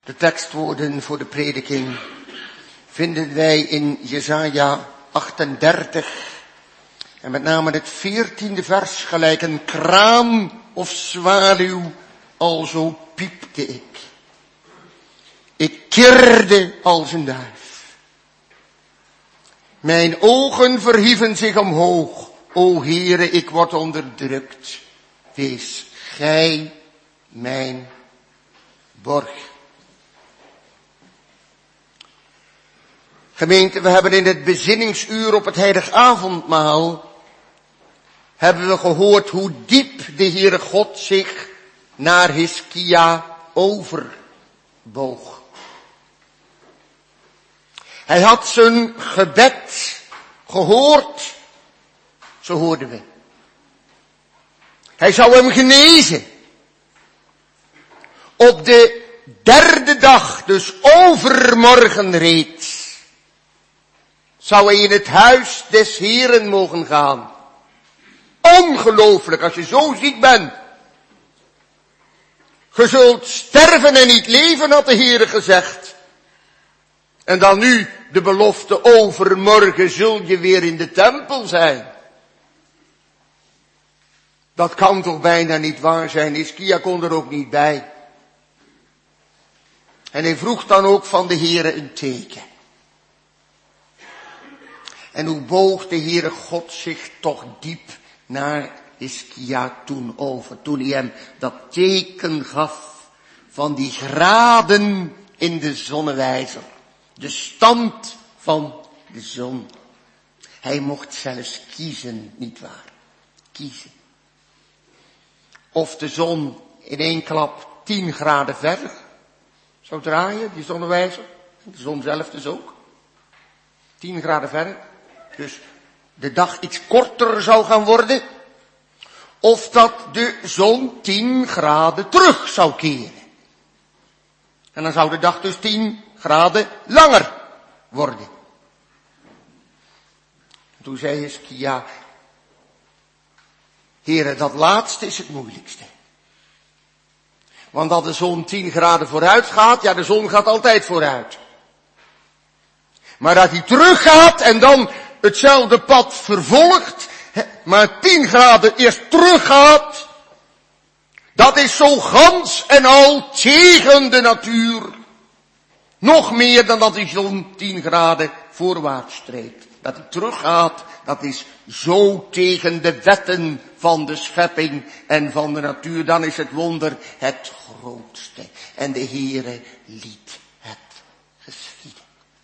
De tekstwoorden voor de prediking vinden wij in Jesaja 38 en met name het 14e vers, gelijk een kraan of zwaluw, alzo piepte ik. Ik kirde als een duif. Mijn ogen verhieven zich omhoog. O Heere, ik word onderdrukt. Wees gij mijn borg. Gemeente, we hebben in het bezinningsuur op het heilig avondmaal, hebben we gehoord hoe diep de Heere God zich naar Hiskia overboog. Hij had zijn gebed gehoord, zo hoorden we. Hij zou hem genezen. Op de derde dag, dus overmorgen reeds, zou hij in het huis des Heeren mogen gaan. Ongelooflijk, als je zo ziek bent. Ge zult sterven en niet leven, had de Heere gezegd. En dan nu de belofte, overmorgen zul je weer in de tempel zijn. Dat kan toch bijna niet waar zijn. Hiskia kon er ook niet bij. En hij vroeg dan ook van de Heere een teken. En hoe boog de Heere God zich toch diep naar Hiskia toen over. Toen hij hem dat teken gaf van die graden in de zonnewijzer. De stand van de zon. Hij mocht zelfs kiezen, nietwaar? Kiezen. Of de zon in één klap 10 graden verder zou draaien, die zonnewijzer. De zon zelf dus ook. 10 graden verder. Dus de dag iets korter zou gaan worden. Of dat de zon 10 graden terug zou keren. En dan zou de dag dus 10 graden langer worden. Toen zei Hiskia, Heere, dat laatste is het moeilijkste. Want als de zon 10 graden vooruit gaat, ja, de zon gaat altijd vooruit. Maar dat hij teruggaat en dan hetzelfde pad vervolgt, maar 10 graden eerst teruggaat, dat is zo gans en al tegen de natuur. Nog meer dan dat die zon 10 graden voorwaarts streeft. Dat hij teruggaat, dat is zo tegen de wetten van de schepping en van de natuur. Dan is het wonder het grootste. En de Heere liet het geschieden.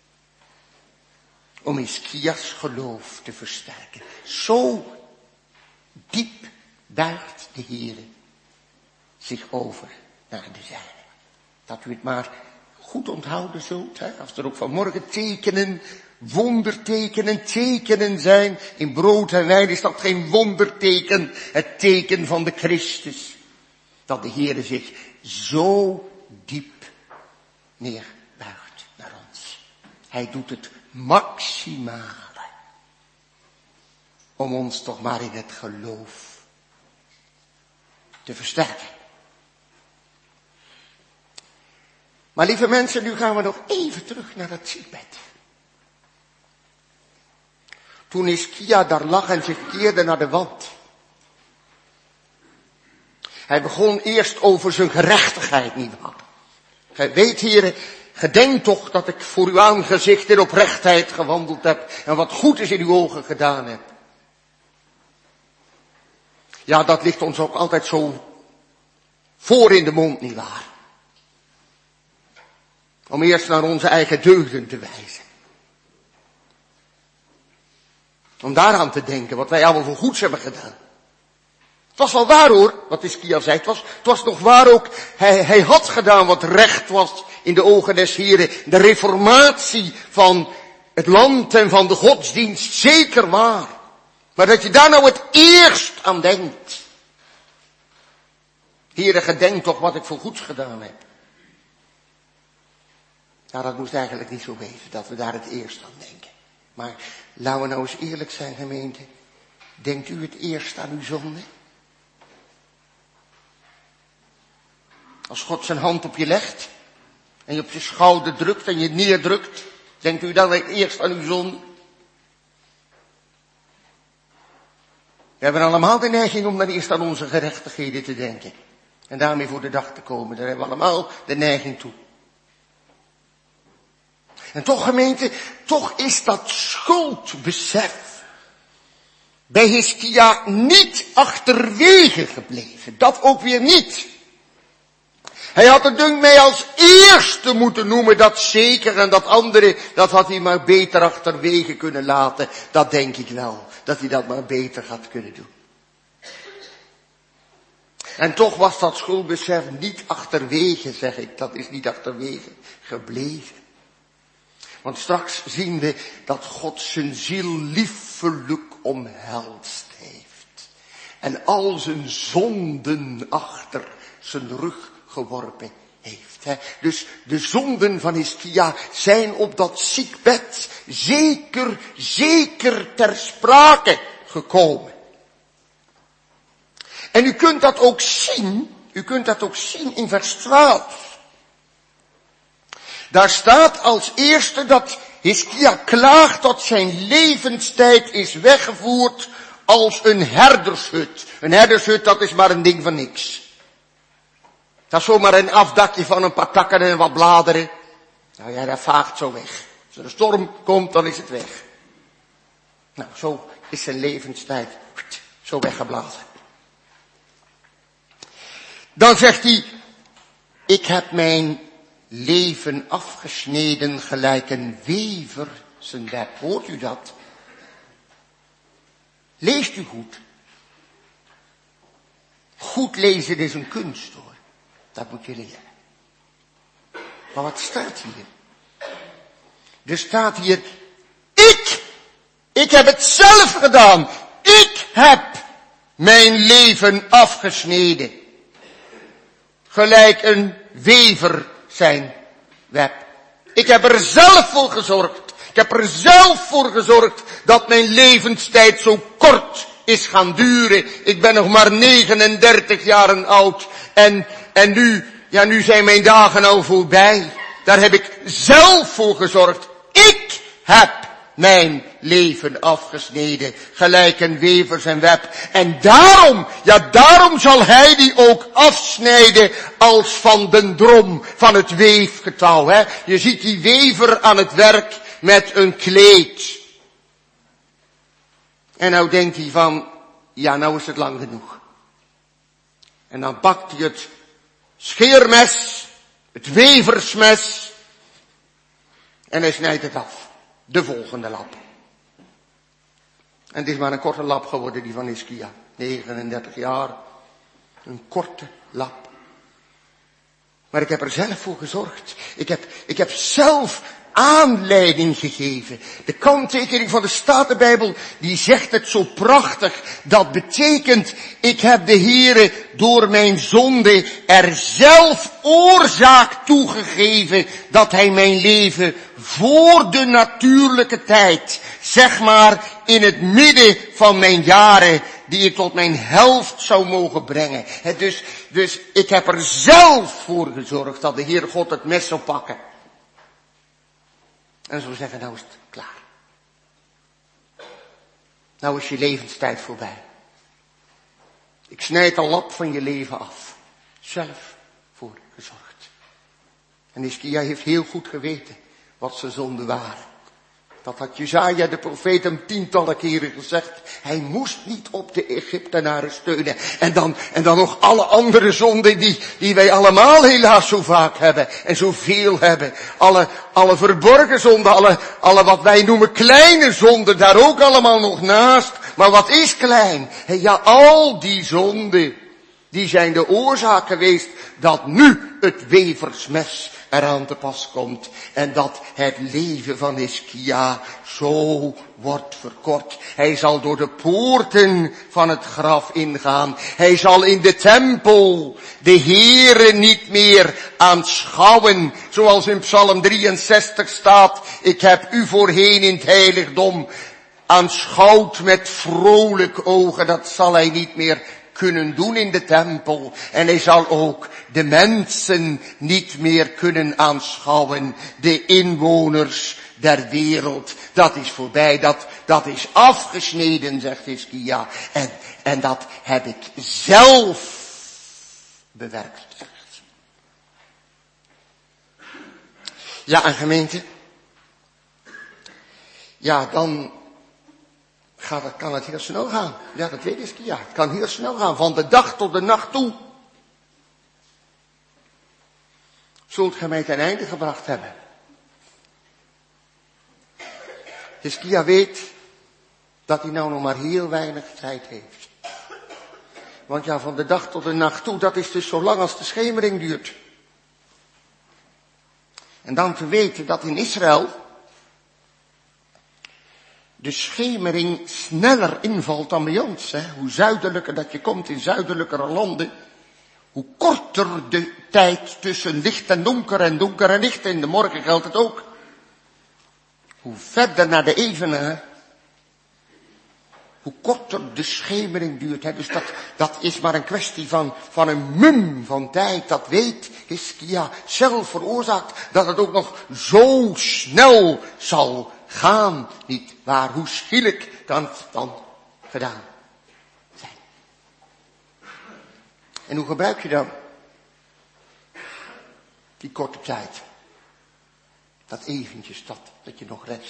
Om Hiskia's geloof te versterken. Zo diep buigt de Heere zich over naar de zijne. Dat u het maar goed onthouden zult, hè? Als er ook vanmorgen tekenen, wondertekenen, tekenen zijn. In brood en wijn is dat geen wonderteken, het teken van de Christus. Dat de Heere zich zo diep neerbuigt naar ons. Hij doet het maximale. Om ons toch maar in het geloof te versterken. Maar lieve mensen, nu gaan we nog even terug naar het ziekbed. Toen Hiskia daar lag en zich keerde naar de wand. Hij begon eerst over zijn gerechtigheid, nietwaar? Gij weet, Heere, gedenk toch dat ik voor uw aangezicht in oprechtheid gewandeld heb en wat goed is in uw ogen gedaan heb. Ja, dat ligt ons ook altijd zo voor in de mond, nietwaar? Om eerst naar onze eigen deugden te wijzen. Om daaraan te denken wat wij allemaal voor goeds hebben gedaan. Het was wel waar hoor, wat Hiskia zei. Het was nog waar ook. Hij had gedaan wat recht was in de ogen des Heren. De reformatie van het land en van de godsdienst, zeker waar. Maar dat je daar nou het eerst aan denkt. Heere, gedenk toch wat ik voor goeds gedaan heb. Nou, dat moest eigenlijk niet zo wezen, dat we daar het eerst aan denken. Maar laten we nou eens eerlijk zijn, gemeente. Denkt u het eerst aan uw zonde? Als God zijn hand op je legt, en je op je schouder drukt en je neerdrukt, denkt u dan eerst aan uw zonde? We hebben allemaal de neiging om dan eerst aan onze gerechtigheden te denken. En daarmee voor de dag te komen. Daar hebben we allemaal de neiging toe. En toch, gemeente, toch is dat schuldbesef bij Hiskia niet achterwege gebleven. Dat ook weer niet. Hij had het dunkt mij als eerste moeten noemen, dat zeker, en dat andere, dat had hij maar beter achterwege kunnen laten. Dat denk ik wel, dat hij dat maar beter had kunnen doen. En toch was dat schuldbesef niet achterwege, zeg ik. Dat is niet achterwege gebleven. Want straks zien we dat God zijn ziel liefelijk omhelst heeft. En al zijn zonden achter zijn rug geworpen heeft. Dus de zonden van Hiskia zijn op dat ziekbed zeker ter sprake gekomen. En u kunt dat ook zien in vers 12. Daar staat als eerste dat Hiskia klaagt dat zijn levenstijd is weggevoerd als een herdershut. Een herdershut, dat is maar een ding van niks. Dat is zomaar een afdakje van een paar takken en wat bladeren. Nou ja, dat vaagt zo weg. Als er een storm komt, dan is het weg. Nou, zo is zijn levenstijd zo weggeblazen. Dan zegt hij, ik heb mijn leven afgesneden gelijk een wever zijn web. Hoort u dat? Leest u goed. Goed lezen is een kunst hoor. Dat moet je leren. Maar wat staat hier? Er staat hier, ik heb het zelf gedaan. Ik heb mijn leven afgesneden. Gelijk een wever zijn web. Ik heb er zelf voor gezorgd. Ik heb er zelf voor gezorgd dat mijn levenstijd zo kort is gaan duren. Ik ben nog maar 39 jaar oud. En nu zijn mijn dagen al voorbij. Daar heb ik zelf voor gezorgd. Ik heb mijn leven afgesneden, gelijk een wever zijn web. En daarom zal hij die ook afsnijden als van den drom, van het weefgetouw. Hè? Je ziet die wever aan het werk met een kleed. En nou denkt hij van, ja nou is het lang genoeg. En dan pakt hij het scheermes, het weversmes, en hij snijdt het af. De volgende lap. En het is maar een korte lap geworden, die van Hiskia. 39 jaar. Een korte lap. Maar ik heb er zelf voor gezorgd. Ik heb zelf aanleiding gegeven. De kanttekening van de Statenbijbel, die zegt het zo prachtig. Dat betekent, ik heb de Heere door mijn zonde er zelf oorzaak toegegeven dat hij mijn leven voor de natuurlijke tijd, zeg maar in het midden van mijn jaren, die ik tot mijn helft zou mogen brengen. Dus ik heb er zelf voor gezorgd dat de Heere God het mes zou pakken. En zo zeggen, nou is het klaar. Nou is je levenstijd voorbij. Ik snijd een lap van je leven af. Zelf voor gezorgd. En Hiskia heeft heel goed geweten wat zijn zonden waren. Dat had Jesaja de profeet hem tientallen keren gezegd. Hij moest niet op de Egyptenaren steunen. En dan nog alle andere zonden die wij allemaal helaas zo vaak hebben. En zoveel hebben. Alle verborgen zonden, alle wat wij noemen kleine zonden, daar ook allemaal nog naast. Maar wat is klein? Ja, al die zonden, die zijn de oorzaak geweest dat nu het weversmes eraan te pas komt. En dat het leven van Hiskia zo wordt verkort. Hij zal door de poorten van het graf ingaan. Hij zal in de tempel de Heere niet meer aanschouwen. Zoals in Psalm 63 staat. Ik heb u voorheen in het heiligdom aanschouwd met vrolijk ogen. Dat zal hij niet meer kunnen doen in de tempel. En hij zal ook de mensen niet meer kunnen aanschouwen. De inwoners der wereld. Dat is voorbij. Dat is afgesneden, zegt Hiskia. En dat heb ik zelf bewerkstelligd. Ja, en gemeente. Ja, dan kan het heel snel gaan. Ja, dat weet Hiskia. Het kan heel snel gaan. Van de dag tot de nacht toe. Zult gij mij ten einde gebracht hebben. Hiskia weet dat hij nou nog maar heel weinig tijd heeft. Want ja, van de dag tot de nacht toe, dat is dus zo lang als de schemering duurt. En dan te weten dat in Israël de schemering sneller invalt dan bij ons. Hè? Hoe zuidelijker dat je komt in zuidelijkere landen, hoe korter de tijd tussen licht en donker en licht. In de morgen geldt het ook. Hoe verder naar de evenaar, hoe korter de schemering duurt. Hè? Dus dat is maar een kwestie van een mum van tijd. Dat weet Hiskia zelf veroorzaakt dat het ook nog zo snel zal gaan. Niet waar, hoe schielijk kan het dan gedaan zijn. En hoe gebruik je dan die korte tijd? Dat eventjes, dat je nog rest.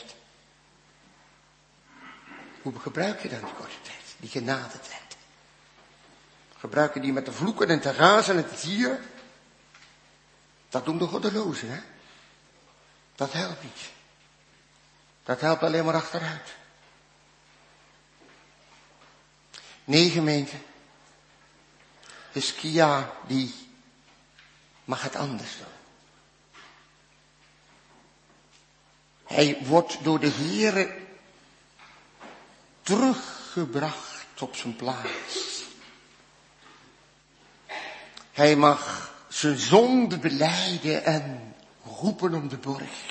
Hoe gebruik je dan die korte tijd? Die genadetijd. Gebruik je die met te vloeken en te razen en te zieren? Dat doen de goddelozen, hè? Dat helpt niet. Dat helpt alleen maar achteruit. Nee, gemeente. Hiskia, die mag het anders doen. Hij wordt door de Heere teruggebracht op zijn plaats. Hij mag zijn zonde belijden en roepen om de borg.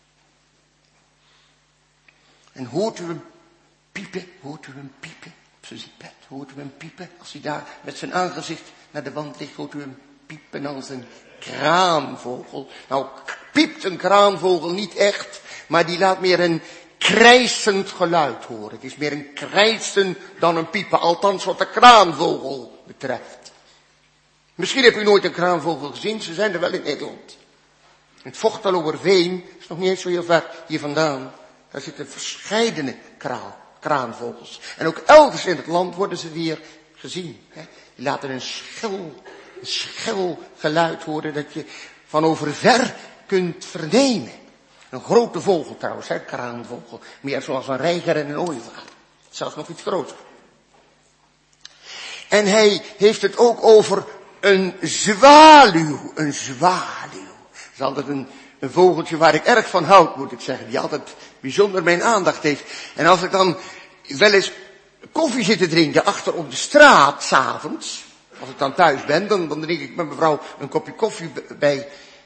En hoort u hem piepen op zijn ziekbed, hoort u hem piepen, als hij daar met zijn aangezicht naar de wand ligt, hoort u hem piepen als een kraanvogel. Nou, piept een kraanvogel niet echt, maar die laat meer een krijsend geluid horen. Het is meer een krijsen dan een piepen, althans wat de kraanvogel betreft. Misschien hebt u nooit een kraanvogel gezien, ze zijn er wel in Nederland. In het Vochteloerveen, is nog niet eens zo heel ver hier vandaan, daar zitten verscheidene kraanvogels. En ook elders in het land worden ze weer gezien. Die laten een schel geluid horen dat je van over ver kunt vernemen. Een grote vogel trouwens, kraanvogel. Meer zoals een reiger en een ooievaar. Zelfs nog iets groter. En hij heeft het ook over een zwaluw. Een zwaluw. Dat is altijd een vogeltje waar ik erg van houd, moet ik zeggen. Die altijd bijzonder mijn aandacht heeft. En als ik dan wel eens koffie zit te drinken achter op de straat, 's avonds. Als ik dan thuis ben, dan drink ik met mevrouw een kopje koffie bij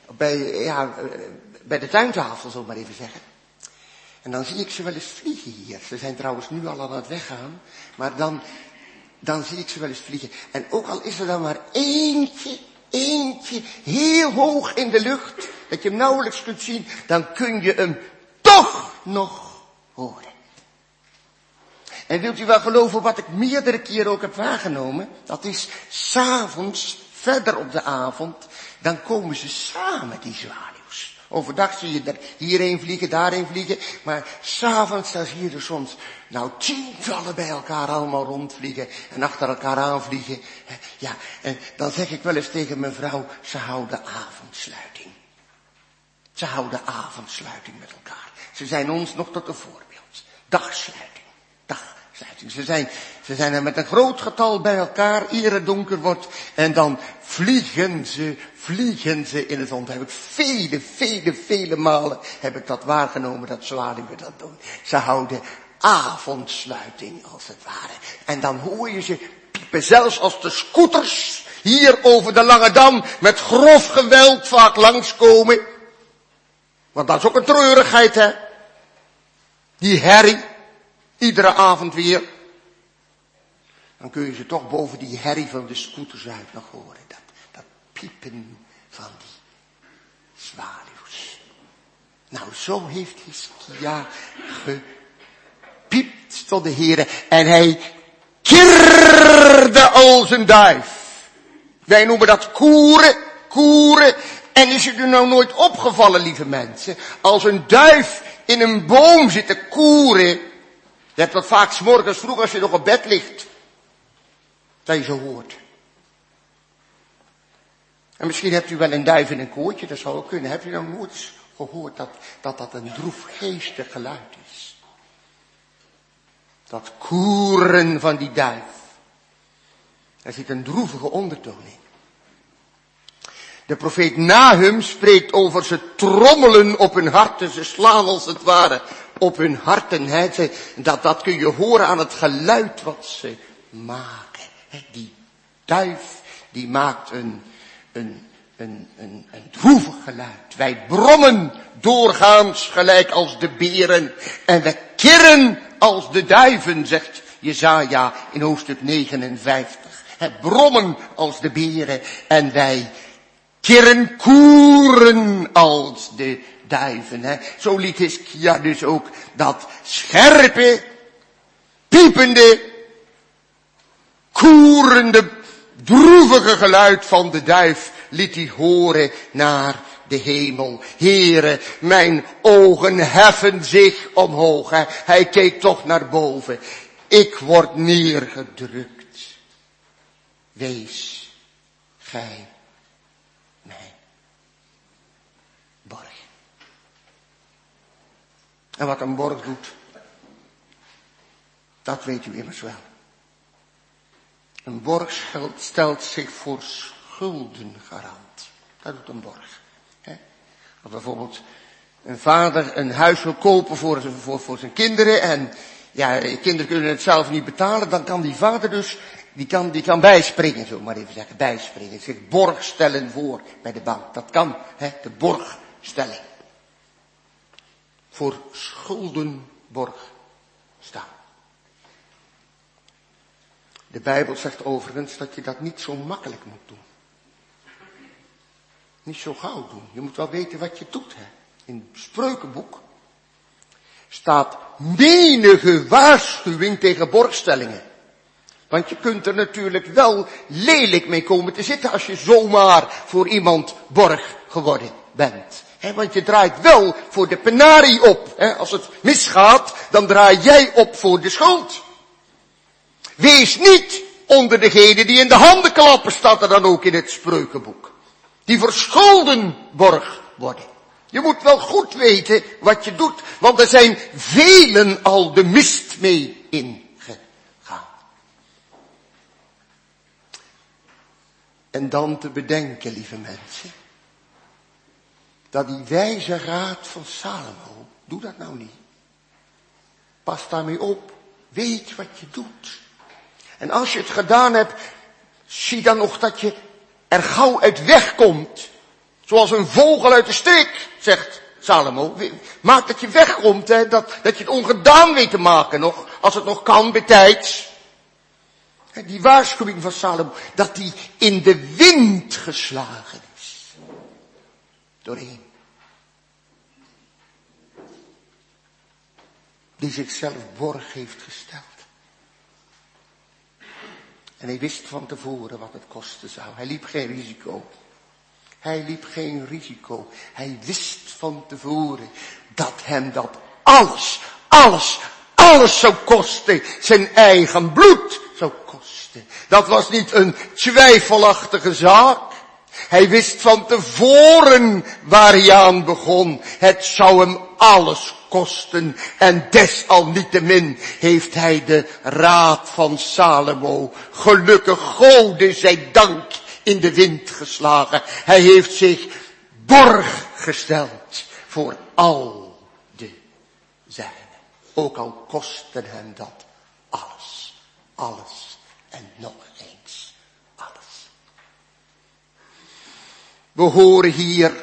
de tuintafel, zal ik maar even zeggen. En dan zie ik ze wel eens vliegen hier. Ze zijn trouwens nu al aan het weggaan. Maar dan zie ik ze wel eens vliegen. En ook al is er dan maar eentje heel hoog in de lucht, dat je hem nauwelijks kunt zien, dan kun je hem toch nog horen. En wilt u wel geloven wat ik meerdere keren ook heb waargenomen? Dat is 's avonds, verder op de avond, dan komen ze samen, die zwaluws. Overdag zie je er hierheen vliegen, daarheen vliegen, maar 's avonds dan zie je er soms, tientallen bij elkaar allemaal rondvliegen en achter elkaar aanvliegen. Ja, en dan zeg ik wel eens tegen mijn vrouw, ze houden avondsluiting. Ze houden avondsluiting met elkaar. Ze zijn ons nog tot een voorbeeld. Dagsluiting. Ze zijn er met een groot getal bij elkaar, eer het donker wordt. En dan vliegen ze in het rond. Heb ik vele malen heb ik dat waargenomen, dat zwaluwen dat doen. Ze houden avondsluiting, als het ware. En dan hoor je ze piepen, zelfs als de scooters hier over de Lange Dam met grof geweld vaak langskomen. Want dat is ook een treurigheid, hè. Die herrie. Iedere avond weer. dan kun je ze toch boven die herrie van de scooters uit nog horen. Dat piepen van die zwaluws. Nou, zo heeft Hiskia gepiept tot de Heere. En hij kirde als een duif. Wij noemen dat koeren. En is het u nou nooit opgevallen, lieve mensen, als een duif in een boom zit te koeren. Je hebt dat vaak 's morgens vroeg als je nog op bed ligt. Dat je zo hoort. En misschien hebt u wel een duif in een koortje, dat zou ook kunnen. Hebt u nou nooit eens gehoord dat een droefgeestig geluid is? Dat koeren van die duif. Daar zit een droevige ondertoon in. De profeet Nahum spreekt over ze trommelen op hun harten. Ze slaan als het ware op hun harten. Dat kun je horen aan het geluid wat ze maken. Die duif die maakt een droevig geluid. Wij brommen doorgaans gelijk als de beren. En wij kirren als de duiven, zegt Jesaja in hoofdstuk 59. Brommen als de beren en wij kirren, koeren als de duiven. Zo liet Hiskia dus ook dat scherpe, piepende, koerende, droevige geluid van de duif liet hij horen naar de hemel. Heere, mijn ogen heffen zich omhoog. Hij keek toch naar boven. Ik word neergedrukt. Wees gij mijn borg. En wat een borg doet, dat weet u immers wel. Een borg stelt zich voor schulden garant. Dat doet een borg. Als bijvoorbeeld een vader een huis wil kopen voor zijn kinderen en ja, kinderen kunnen het zelf niet betalen, dan kan die vader dus, die kan bijspringen, zo maar even zeggen, bijspringen. Zich borg stellen voor bij de bank. Dat kan, de borgstelling. Voor schuldenborg staan. De Bijbel zegt overigens dat je dat niet zo makkelijk moet doen. Niet zo gauw doen. Je moet wel weten wat je doet. In het Spreukenboek staat menige waarschuwing tegen borgstellingen. Want je kunt er natuurlijk wel lelijk mee komen te zitten als je zomaar voor iemand borg geworden bent. Want je draait wel voor de penarie op. Als het misgaat, dan draai jij op voor de schuld. Wees niet onder degenen die in de handen klappen, staat er dan ook in het Spreukenboek. Die voor schulden borg worden. Je moet wel goed weten wat je doet, want er zijn velen al de mist mee ingegaan. En dan te bedenken, lieve mensen, dat die wijze raad van Salomo, doe dat nou niet. Pas daarmee op, weet wat je doet. En als je het gedaan hebt, zie dan nog dat je er gauw uit wegkomt. Zoals een vogel uit de strik, zegt Salomo. Maak dat je wegkomt, dat je het ongedaan weet te maken nog, als het nog kan, betijds. Die waarschuwing van Salomo, dat die in de wind geslagen is. Doorheen. Die zichzelf borg heeft gesteld. En hij wist van tevoren wat het kosten zou. Hij liep geen risico. Hij wist van tevoren dat hem dat alles zou kosten. Zijn eigen bloed zou kosten. Dat was niet een twijfelachtige zaak. Hij wist van tevoren waar hij aan begon. Het zou hem alles kosten. En desalniettemin heeft hij de raad van Salomo, gelukkig Gode zij dank, in de wind geslagen. Hij heeft zich borg gesteld voor al de zijnen. Ook al kostte hem dat alles en nog eens alles. We horen hier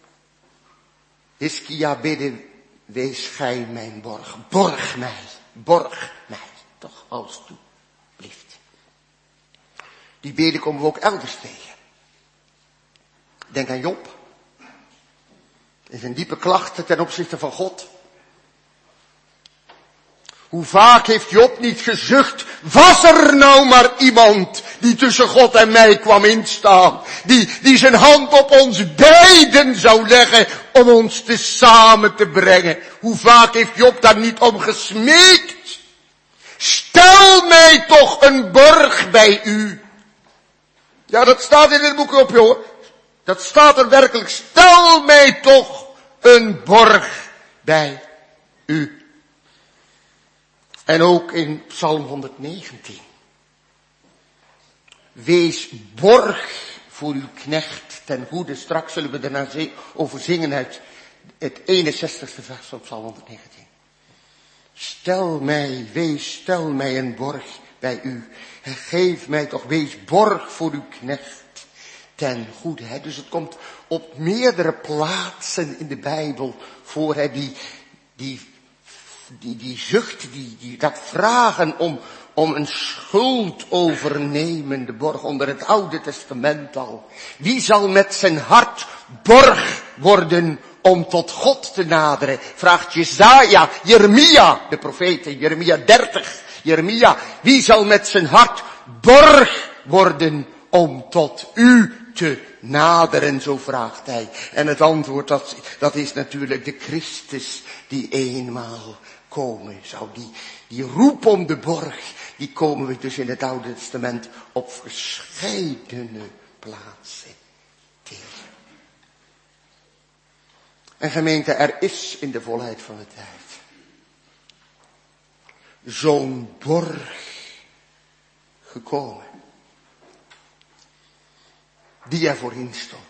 Hiskia bidden, wees gij mijn borg. Borg mij, toch alstublieft. Die beden komen we ook elders tegen. Denk aan Job. In zijn diepe klachten ten opzichte van God. Hoe vaak heeft Job niet gezucht, was er nou maar iemand die tussen God en mij kwam instaan. Die zijn hand op ons beiden zou leggen om ons te samen te brengen. Hoe vaak heeft Job daar niet om gesmeekt. Stel mij toch een borg bij u. Ja, dat staat in het boek op, hoor. Dat staat er werkelijk. Stel mij toch een borg bij u. En ook in Psalm 119. Wees borg voor uw knecht ten goede. Straks zullen we daarna over zingen uit het 61ste vers van Psalm 119. Stel mij een borg bij u. En geef mij toch, wees borg voor uw knecht ten goede. Dus het komt op meerdere plaatsen in de Bijbel voor, die zucht, dat vragen om een schuldovernemende borg onder het Oude Testament al. Wie zal met zijn hart borg worden om tot God te naderen? Vraagt Jeremia, de profeet, Jeremia 30. Jeremia, wie zal met zijn hart borg worden om tot u te naderen, zo vraagt hij. En het antwoord, dat is natuurlijk de Christus die eenmaal komen zou. Die roep om de borg, die komen we dus in het Oude Testament op verscheidene plaatsen tegen. En gemeente, er is in de volheid van de tijd zo'n borg gekomen, die er voorin stond.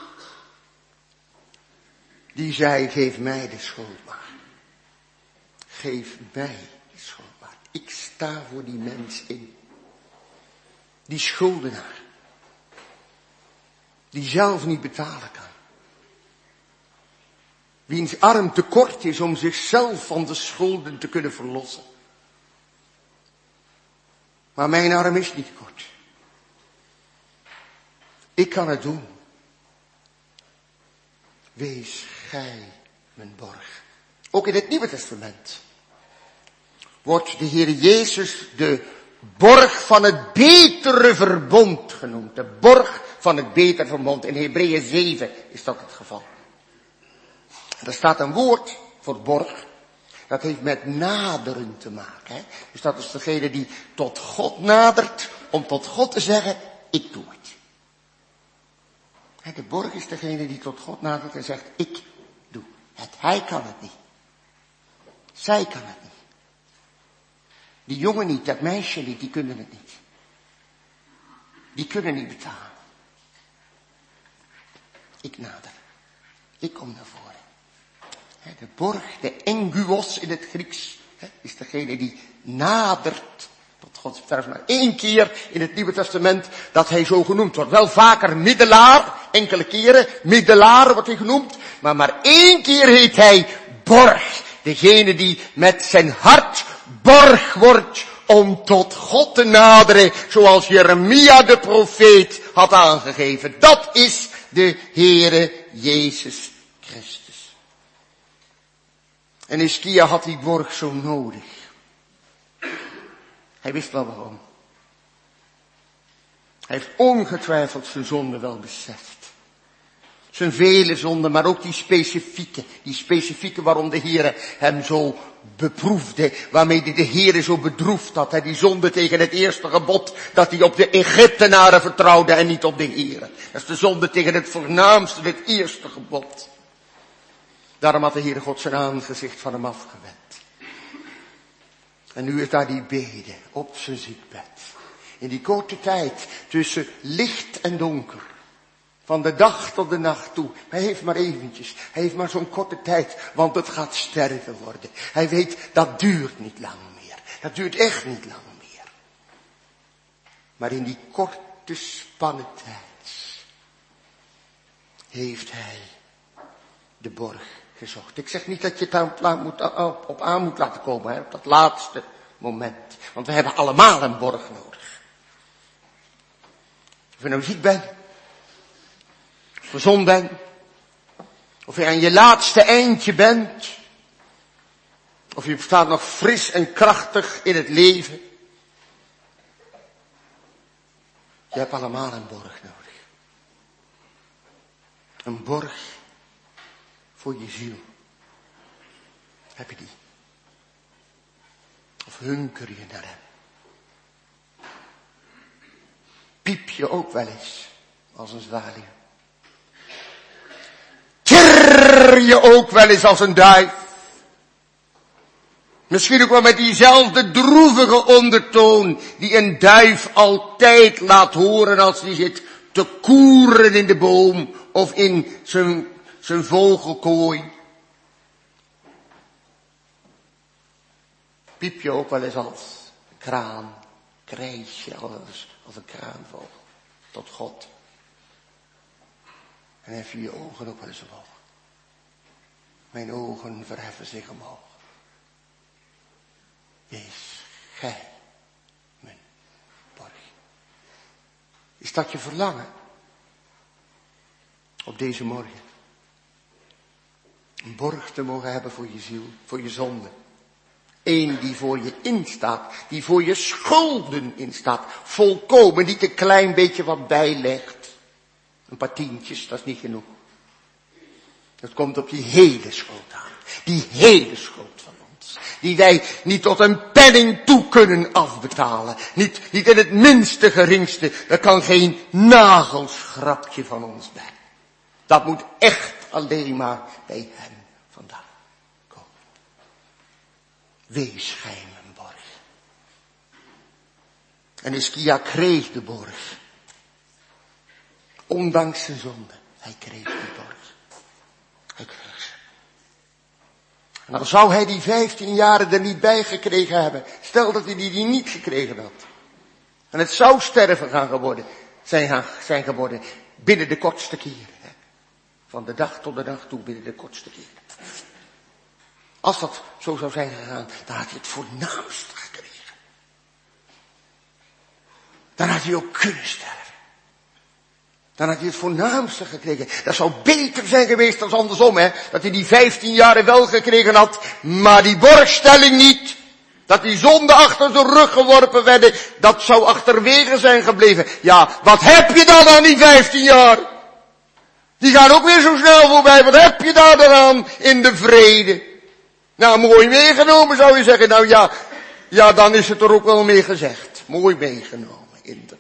Die zei, geef mij de schuld maar. Geef mij de schuld maar. Ik sta voor die mens in. Die schuldenaar. Die zelf niet betalen kan. Wiens arm te kort is om zichzelf van de schulden te kunnen verlossen. Maar mijn arm is niet kort. Ik kan het doen. Wees gij mijn borg. Ook in het Nieuwe Testament wordt de Heer Jezus de borg van het betere verbond genoemd. De borg van het betere verbond. In Hebreeën 7 is dat het geval. Er staat een woord voor borg. Dat heeft met naderen te maken. Hè? Dus dat is degene die tot God nadert. Om tot God te zeggen, ik doe het. De borg is degene die tot God nadert en zegt, ik doe het. Hij kan het niet. Zij kan het niet. Die jongen niet, dat meisje niet, die kunnen het niet. Die kunnen niet betalen. Ik nader. Ik kom naar voren. De borg, de enguos in het Grieks, is degene die nadert tot God. Er is maar 1 keer in het Nieuwe Testament dat hij zo genoemd wordt. Wel vaker middelaar, enkele keren, middelaar wordt hij genoemd. Maar 1 keer heet hij borg. Degene die met zijn hart borg wordt om tot God te naderen, zoals Jeremia de profeet had aangegeven. Dat is de Heere Jezus Christus. En Hiskia had die borg zo nodig. Hij wist wel waarom. Hij heeft ongetwijfeld zijn zonde wel beseft. Zijn vele zonden, maar ook die specifieke waarom de Heere hem zo beproefde, waarmee hij de Heere zo bedroefd had. Die zonde tegen het eerste gebod, dat hij op de Egyptenaren vertrouwde en niet op de Heere. Dat is de zonde tegen het voornaamste, het eerste gebod. Daarom had de Heere God zijn aangezicht van hem afgewend. En nu is daar die bede op zijn ziekbed. In die korte tijd tussen licht en donker. Van de dag tot de nacht toe. Hij heeft maar eventjes. Hij heeft maar zo'n korte tijd. Want het gaat sterven worden. Hij weet, dat duurt niet lang meer. Dat duurt echt niet lang meer. Maar in die korte spanne tijd heeft hij de borg gezocht. Ik zeg niet dat je het op aan moet laten komen, hè, op dat laatste moment. Want we hebben allemaal een borg nodig. Of je nou ziek bent, of gezond bent, of je aan je laatste eindje bent, of je staat nog fris en krachtig in het leven. Je hebt allemaal een borg nodig. Een borg voor je ziel. Heb je die? Of hunker je naar hem? Piep je ook wel eens als een zwaluw? Tjirr je ook wel eens als een duif? Misschien ook wel met diezelfde droevige ondertoon die een duif altijd laat horen als hij zit te koeren in de boom of in zijn vogelkooi. Piep je ook wel eens als kraan, krijs je als een kraanvogel tot God. En hef je je ogen ook wel eens omhoog. Mijn ogen verheffen zich omhoog. Wees gij mijn borg. Is dat je verlangen? Op deze morgen. Een borg te mogen hebben voor je ziel, voor je zonde. Eén die voor je instaat, die voor je schulden instaat. Volkomen, niet een klein beetje wat bijlegt. Een paar tientjes, dat is niet genoeg. Het komt op die hele schuld aan. Die hele schuld van ons. Die wij niet tot een penning toe kunnen afbetalen. Niet in het minste geringste. Er kan geen nagelschrapje van ons bij. Dat moet echt alleen maar bij hem vandaan komen. Wees gij mijn borg. En Hiskia kreeg de borg. Ondanks zijn zonde. Hij kreeg die borg. Hij kreeg ze. En dan zou hij die 15 jaren er niet bij gekregen hebben. Stel dat hij die niet gekregen had. En het zou sterven zijn geworden binnen de kortste keren. Van de dag tot de dag toe binnen de kortste keren. Als dat zo zou zijn gegaan, dan had hij het voornaamste gekregen. Dan had hij ook kunnen sterven. Dan had hij het voornaamste gekregen. Dat zou beter zijn geweest dan andersom, hè. Dat hij die 15 jaren wel gekregen had, maar die borgstelling niet. Dat die zonden achter zijn rug geworpen werden, dat zou achterwege zijn gebleven. Ja, wat heb je dan aan die 15 jaar? Die gaan ook weer zo snel voorbij. Wat heb je daar dan aan in de vrede? Nou, mooi meegenomen zou je zeggen. Nou ja, dan is het er ook wel mee gezegd. Mooi meegenomen, inderdaad.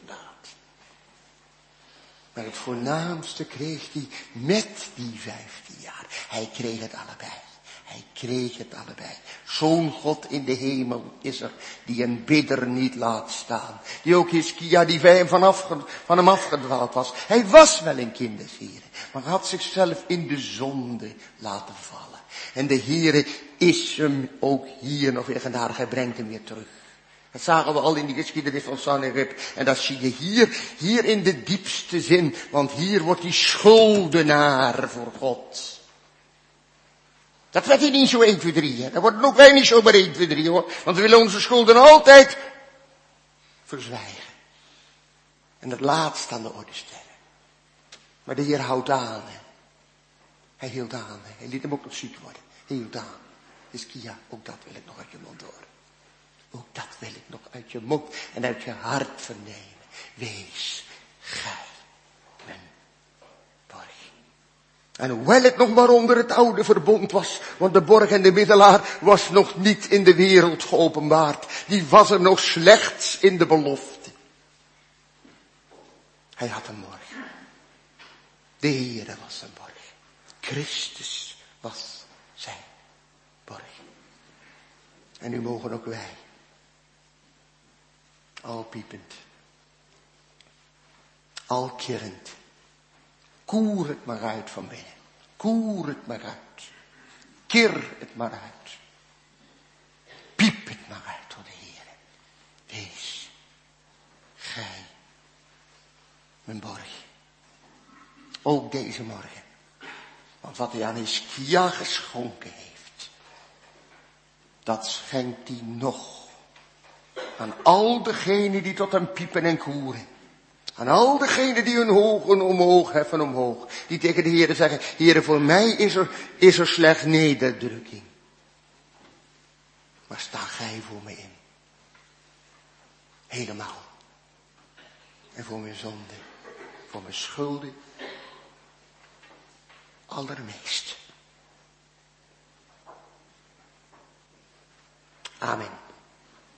Maar het voornaamste kreeg hij met die 15 jaar. Hij kreeg het allebei. Hij kreeg het allebei. Zo'n God in de hemel is er, die een bidder niet laat staan. Die ook Hiskia, die van hem afgedwaald was. Hij was wel een kind des Heren, maar had zichzelf in de zonde laten vallen. En de Heere is hem ook hier nog weer genadig. Hij brengt hem weer terug. Dat zagen we al in die geschiedenis van Sanherib. En dat zie je hier in de diepste zin. Want hier wordt hij schuldenaar voor God. Dat werd hij niet zo 1, 2, 3. Hè. Dat worden ook wij niet zo maar 1, 2, 3 hoor. Want we willen onze schulden altijd verzwijgen. En het laatst aan de orde stellen. Maar de Heer houdt aan. Hè. Hij hield aan. Hè. Hij liet hem ook nog ziek worden. Hij hield aan. Hiskia, ook dat wil ik nog uit je mond horen. Ook dat wil ik nog uit je mond en uit je hart vernemen. Wees gij mijn borg. En hoewel het nog maar onder het oude verbond was, want de borg en de middelaar was nog niet in de wereld geopenbaard. Die was er nog slechts in de belofte. Hij had een borg. De Heere was zijn borg. Christus was zijn borg. En nu mogen ook wij. Al piepend. Al kirrend. Koer het maar uit van binnen. Koer het maar uit. Kir het maar uit. Piep het maar uit voor de Heer. Wees gij mijn borg. Ook deze morgen. Want wat hij aan Hiskia geschonken heeft, dat schenkt hij nog aan al degenen die tot hem piepen en koeren. Aan al degenen die hun hogen omhoog heffen omhoog. Die tegen de Heere zeggen, Heere, voor mij is er slechts nederdrukking. Maar sta gij voor me in. Helemaal. En voor mijn zonde. Voor mijn schulden. Allermeest. Amen.